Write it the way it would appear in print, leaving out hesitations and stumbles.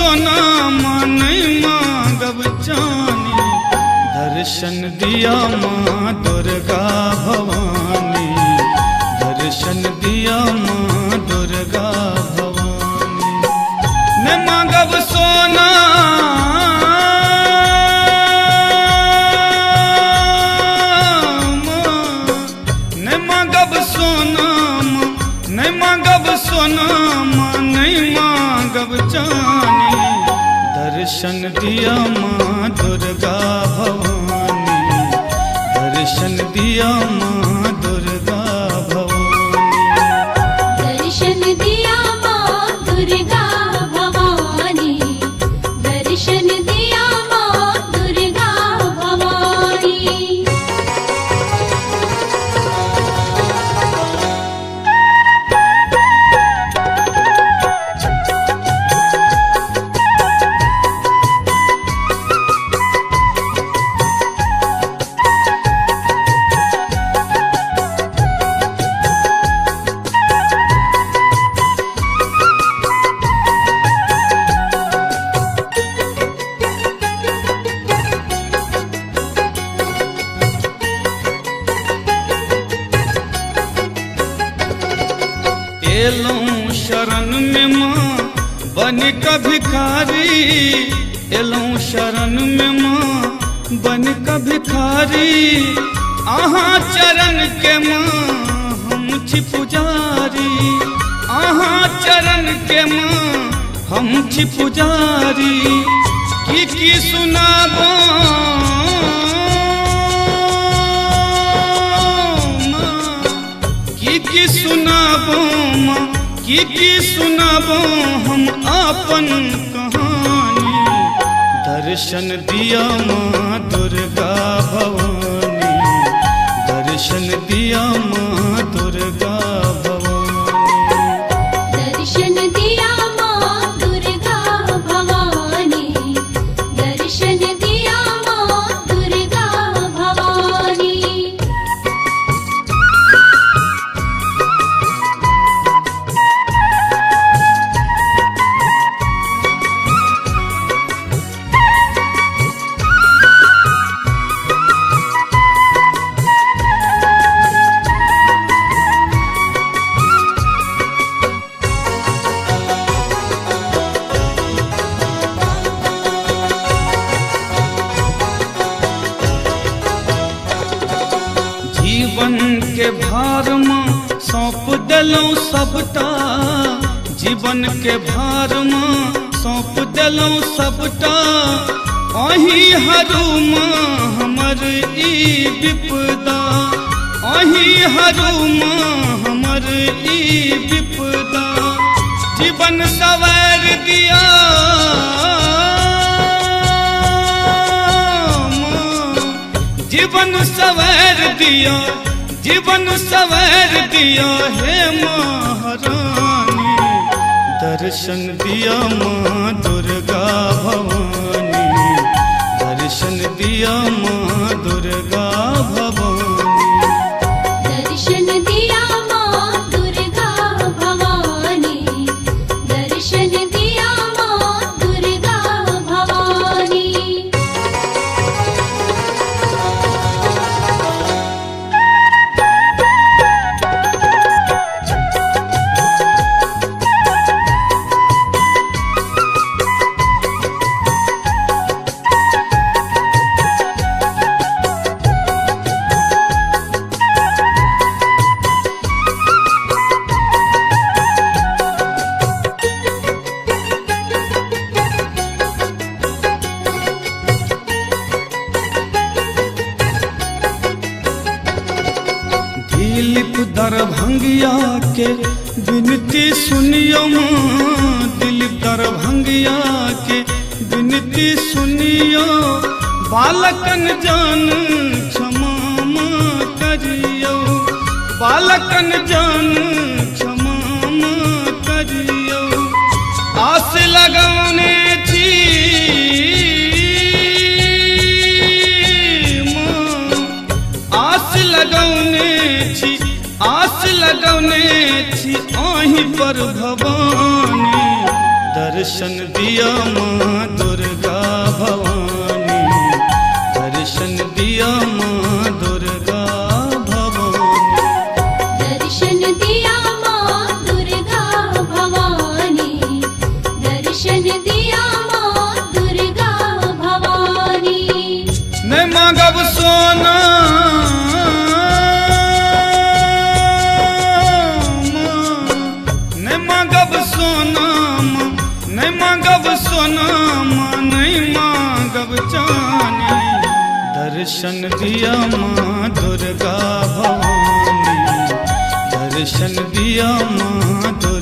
सोना नहीं मांगब चानी, दर्शन दिया माँ दुर्गा भवानी, दर्शन दिया माँ दुर्गा भवानी। न मांगब सोना न मांगब सोना, न मांगब सोना नहीं मांगब चानी, दर्शन दिया माँ दुर्गा भवानी, दर्शन दिया माँ दुर्गा भवानी, दर्शन दिया माँ दुर्गा भवानी, दर्शन दिया माँ दुर्गा भवानी। एलूं शरण में माँ बन का भिखारी, एलूं शरण में माँ बन का भिखारी, आहाँ चरण के माँ हम छी पुजारी, आहाँ चरण के माँ हम छी पुजारी। की सुनाबो की सुनाबो माँ, की सुनाबो हम आपन कहानी, दर्शन दिया माँ दुर्गा भवानी, दर्शन दिया माँ दुर्गा भवानी, दर्शन दिया माँ दुर्गा भवानी, दर्शन दिया माँ दुर्गा भवानी। जीवन के भार माँ सौंप दिलौं सबटा, जीवन के भार माँ सौंप दिलौं सबटा, अहीं हरू माँ हमर ई विपदा, अहीं हरू माँ हमर ई विपदा। जीवन सवार दिया जीवन सवार दिया, जीवन सवार दिया हे महारानी, दर्शन दिया माँ दुर्गा भवानी, दर्शन दिया माँ दुर्गा भवानी, दर्शन दिया माँ दुर्गा भवानी, दर्शन दिया माँ दुर्गा भवानी। दिलीप दरभंगिया के विनती सुनियो माँ, दिलीप दरभंगिया के विनती सुनियो, बालकन जान क्षमा माँ करियो, बालकन जान क्षमा माँ करियो। आस लगौने छी आस लगौने छी, आस लगौने छी आही पर भवानी, दर्शन दिया माँ दुर्गा भवानी, दर्शन दिया माँ दुर्गा भवानी। दर्शन दिया माँ दुर्गा भवानी, दर्शन दिया माँ दुर्गा भवानी। न मांगब सोना न मांगब सोना, न मांगब सोना, नहीं मांगब चानी। दर्शन दिया माँ दुर्गा भवानी, दर्शन दिया माँ दुर्गा।